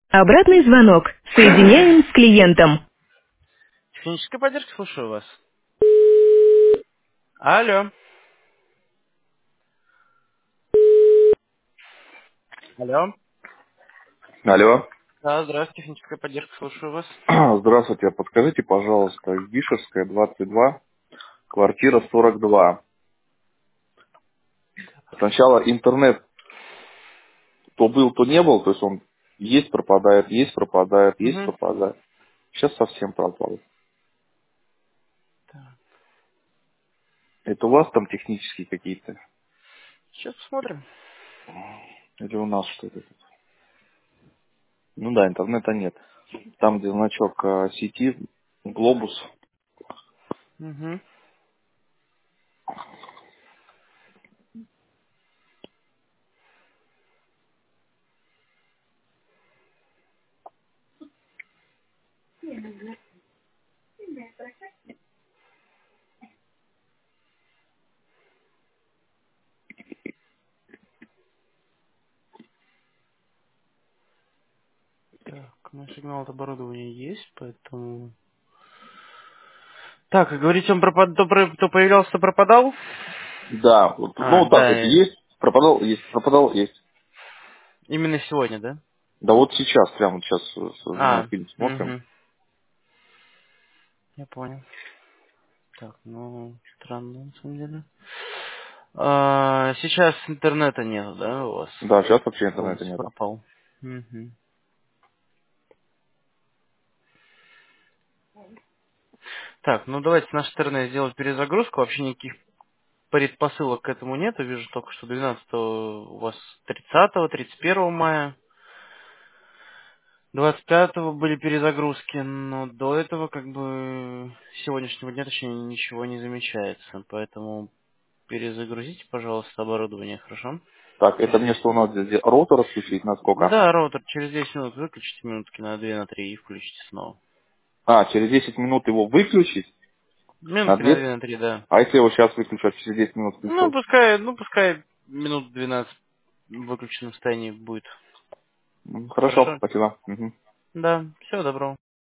Обратный звонок. Соединяем с клиентом. Техническая поддержка, слушаю вас. Алло. Алло. Алло. Да, здравствуйте, техническая поддержка, слушаю вас. Здравствуйте. Подскажите, пожалуйста, Вишевская, 22, квартира 42. Сначала интернет то был, то не был, то есть он есть пропадает, есть пропадает, есть Угу. пропадает. Сейчас совсем пропал. Так, Это у вас там технические какие-то? сейчас посмотрим. Или у нас что-то? Ну да, интернета нет. Там, где значок сети, глобус. Угу. Так, ну сигнал от оборудования есть, поэтому... Так, как говорите, он то появлялся, то пропадал? Да, вот, ну А, вот так вот да, есть, пропадал, есть. именно сегодня, да? Да вот сейчас, прямо вот сейчас с женой А, фильм смотрим. угу. Я понял. Так, ну, странно, на самом деле. Сейчас интернета нет, да, у вас? Да, сейчас вообще интернета Полностью нету. пропал. Угу. Так, ну давайте с нашей стороны сделать перезагрузку. Вообще никаких предпосылок к этому нет. Я вижу только, что 12 у вас 30 31 мая, 25 были перезагрузки, но до этого как бы сегодняшнего дня, точнее, ничего не замечается. Поэтому перезагрузите, пожалуйста, оборудование, хорошо? Так, это Через мне 10 что минут. надо сделать? Роутер отключить на сколько? Да, роутер через 10 минут выключите минутки на 2 на 3 и включите снова. А, через 10 минут его выключить на Минутки на 2. 2 на 3, да. А если я его сейчас выключу, а через 10 минут включу? Пускай минут 12 в выключенном состоянии будет. Хорошо, Хорошо? спасибо. Мгм. Да, всего доброго.